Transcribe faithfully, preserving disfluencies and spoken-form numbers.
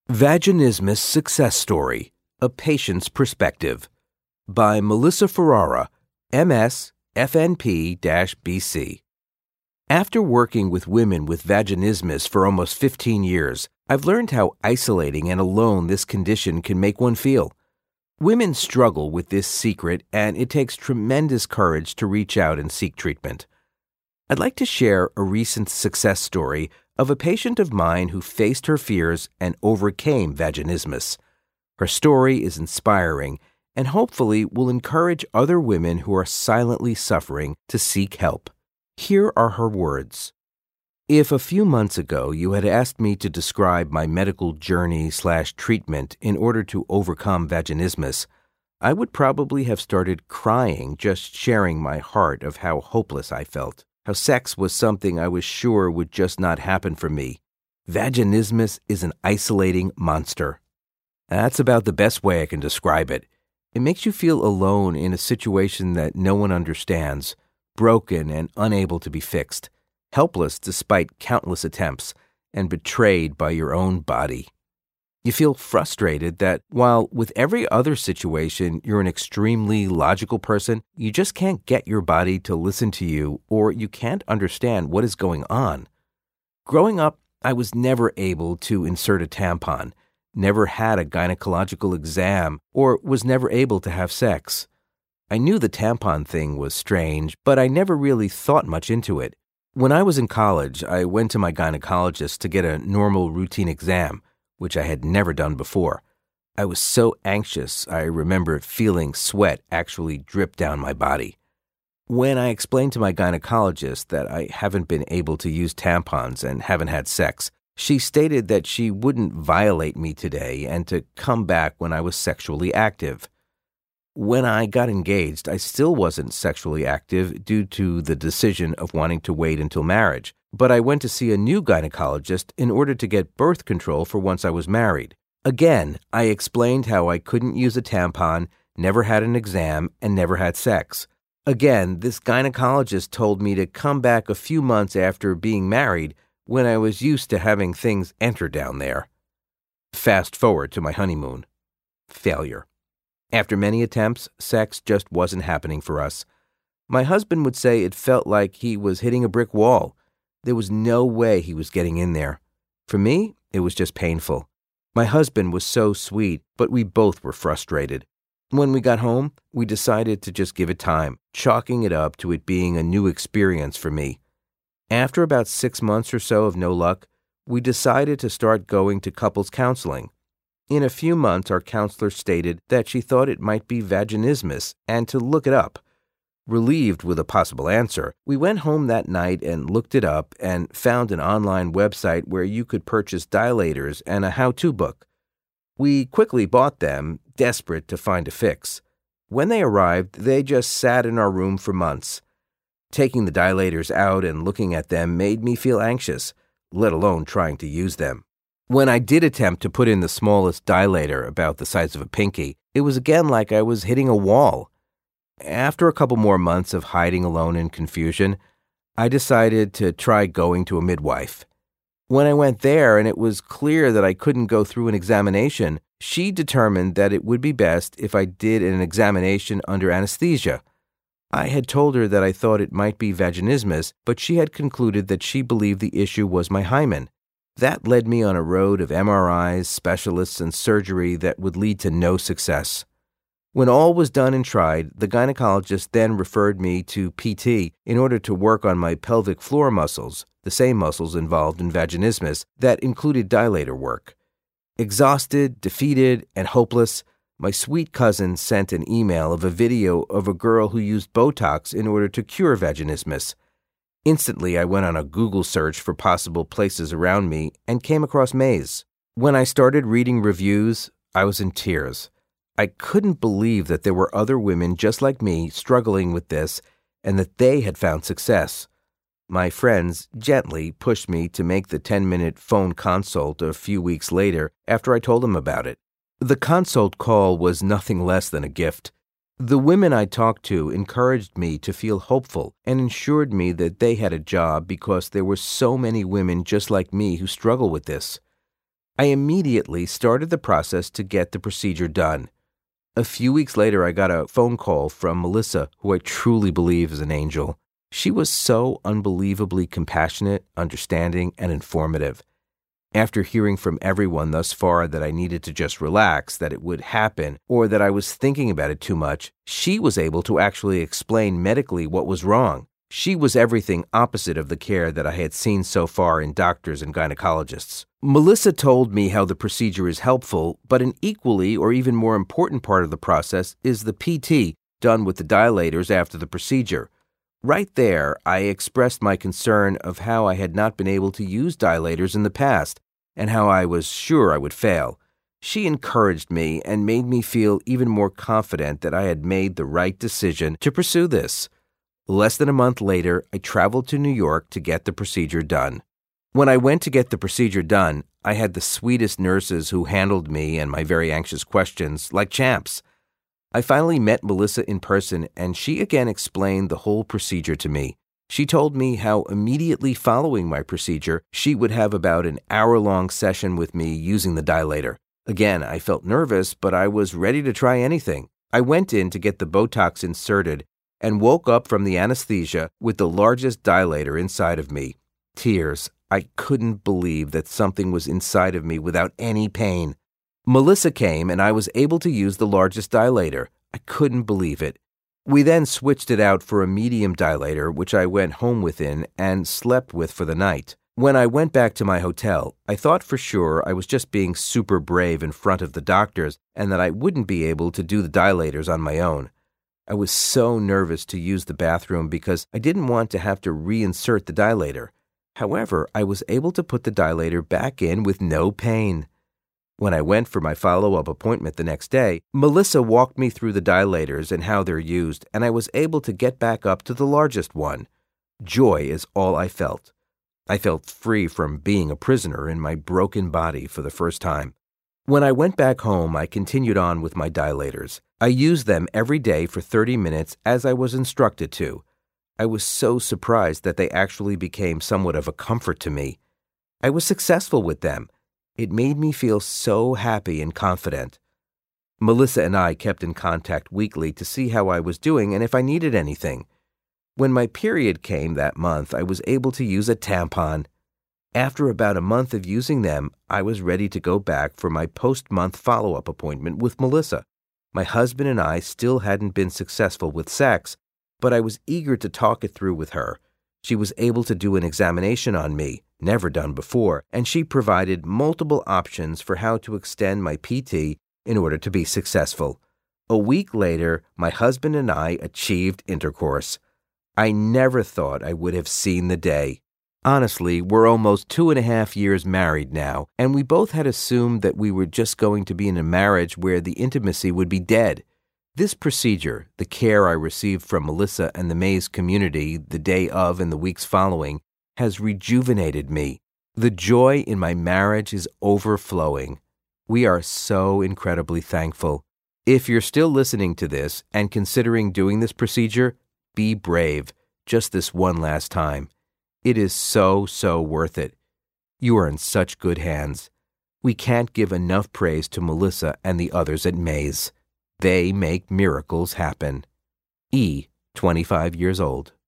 Vaginismus Success Story, A Patient's Perspective by Melissa Ferrara, M S, F N P B C. After working with women with vaginismus for almost fifteen years, I've learned how isolating and alone this condition can make one feel. Women struggle with this secret, and it takes tremendous courage to reach out and seek treatment. I'd like to share a recent success story of a patient of mine who faced her fears and overcame vaginismus. Her story is inspiring and hopefully will encourage other women who are silently suffering to seek help. Here are her words. If a few months ago you had asked me to describe my medical journey slash treatment in order to overcome vaginismus, I would probably have started crying just sharing my heart of how hopeless I felt. How sex was something I was sure would just not happen for me. Vaginismus is an isolating monster. That's about the best way I can describe it. It makes you feel alone in a situation that no one understands, broken and unable to be fixed, helpless despite countless attempts, and betrayed by your own body. You feel frustrated that while with every other situation you're an extremely logical person, you just can't get your body to listen to you, or you can't understand what is going on. Growing up, I was never able to insert a tampon, never had a gynecological exam, or was never able to have sex. I knew the tampon thing was strange, but I never really thought much into it. When I was in college, I went to my gynecologist to get a normal routine exam, which I had never done before. I was so anxious, I remember feeling sweat actually drip down my body. When I explained to my gynecologist that I haven't been able to use tampons and haven't had sex, she stated that she wouldn't violate me today and to come back when I was sexually active. When I got engaged, I still wasn't sexually active due to the decision of wanting to wait until marriage. But I went to see a new gynecologist in order to get birth control for once I was married. Again, I explained how I couldn't use a tampon, never had an exam, and never had sex. Again, this gynecologist told me to come back a few months after being married when I was used to having things enter down there. Fast forward to my honeymoon. Failure. After many attempts, sex just wasn't happening for us. My husband would say it felt like he was hitting a brick wall. There was no way he was getting in there. For me, it was just painful. My husband was so sweet, but we both were frustrated. When we got home, we decided to just give it time, chalking it up to it being a new experience for me. After about six months or so of no luck, we decided to start going to couples counseling. In a few months, our counselor stated that she thought it might be vaginismus and to look it up. Relieved with a possible answer, we went home that night and looked it up and found an online website where you could purchase dilators and a how-to book. We quickly bought them, desperate to find a fix. When they arrived, they just sat in our room for months. Taking the dilators out and looking at them made me feel anxious, let alone trying to use them. When I did attempt to put in the smallest dilator, about the size of a pinky, it was again like I was hitting a wall. After a couple more months of hiding alone in confusion, I decided to try going to a midwife. When I went there and it was clear that I couldn't go through an examination, she determined that it would be best if I did an examination under anesthesia. I had told her that I thought it might be vaginismus, but she had concluded that she believed the issue was my hymen. That led me on a road of M R Is, specialists, and surgery that would lead to no success. When all was done and tried, the gynecologist then referred me to P T in order to work on my pelvic floor muscles, the same muscles involved in vaginismus that included dilator work. Exhausted, defeated, and hopeless, my sweet cousin sent an email of a video of a girl who used Botox in order to cure vaginismus. Instantly, I went on a Google search for possible places around me and came across Maze. When I started reading reviews, I was in tears. I couldn't believe that there were other women just like me struggling with this and that they had found success. My friends gently pushed me to make the ten-minute phone consult a few weeks later after I told them about it. The consult call was nothing less than a gift. The women I talked to encouraged me to feel hopeful and assured me that they had a job because there were so many women just like me who struggle with this. I immediately started the process to get the procedure done. A few weeks later, I got a phone call from Melissa, who I truly believe is an angel. She was so unbelievably compassionate, understanding, and informative. After hearing from everyone thus far that I needed to just relax, that it would happen, or that I was thinking about it too much, she was able to actually explain medically what was wrong. She was everything opposite of the care that I had seen so far in doctors and gynecologists. Melissa told me how the procedure is helpful, but an equally or even more important part of the process is the P T done with the dilators after the procedure. Right there, I expressed my concern of how I had not been able to use dilators in the past and how I was sure I would fail. She encouraged me and made me feel even more confident that I had made the right decision to pursue this. Less than a month later, I traveled to New York to get the procedure done. When I went to get the procedure done, I had the sweetest nurses who handled me and my very anxious questions like champs. I finally met Melissa in person, and she again explained the whole procedure to me. She told me how immediately following my procedure, she would have about an hour-long session with me using the dilator. Again, I felt nervous, but I was ready to try anything. I went in to get the Botox inserted and woke up from the anesthesia with the largest dilator inside of me. Tears. I couldn't believe that something was inside of me without any pain. Melissa came, and I was able to use the largest dilator. I couldn't believe it. We then switched it out for a medium dilator, which I went home within and slept with for the night. When I went back to my hotel, I thought for sure I was just being super brave in front of the doctors and that I wouldn't be able to do the dilators on my own. I was so nervous to use the bathroom because I didn't want to have to reinsert the dilator. However, I was able to put the dilator back in with no pain. When I went for my follow-up appointment the next day, Melissa walked me through the dilators and how they're used, and I was able to get back up to the largest one. Joy is all I felt. I felt free from being a prisoner in my broken body for the first time. When I went back home, I continued on with my dilators. I used them every day for thirty minutes as I was instructed to. I was so surprised that they actually became somewhat of a comfort to me. I was successful with them. It made me feel so happy and confident. Melissa and I kept in contact weekly to see how I was doing and if I needed anything. When my period came that month, I was able to use a tampon. After about a month of using them, I was ready to go back for my post-month follow-up appointment with Melissa. My husband and I still hadn't been successful with sex, but I was eager to talk it through with her. She was able to do an examination on me, never done before, and she provided multiple options for how to extend my P T in order to be successful. A week later, my husband and I achieved intercourse. I never thought I would have seen the day. Honestly, we're almost two and a half years married now, and we both had assumed that we were just going to be in a marriage where the intimacy would be dead. This procedure, the care I received from Melissa and the Mays community the day of and the weeks following, has rejuvenated me. The joy in my marriage is overflowing. We are so incredibly thankful. If you're still listening to this and considering doing this procedure, be brave, just this one last time. It is so, so worth it. You are in such good hands. We can't give enough praise to Melissa and the others at Mays. They make miracles happen. E, twenty-five years old.